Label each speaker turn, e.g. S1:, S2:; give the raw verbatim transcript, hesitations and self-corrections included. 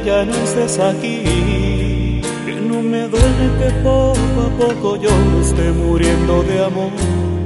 S1: ya no estés aquí, que no me duele que poco a poco yo me esté muriendo de amor.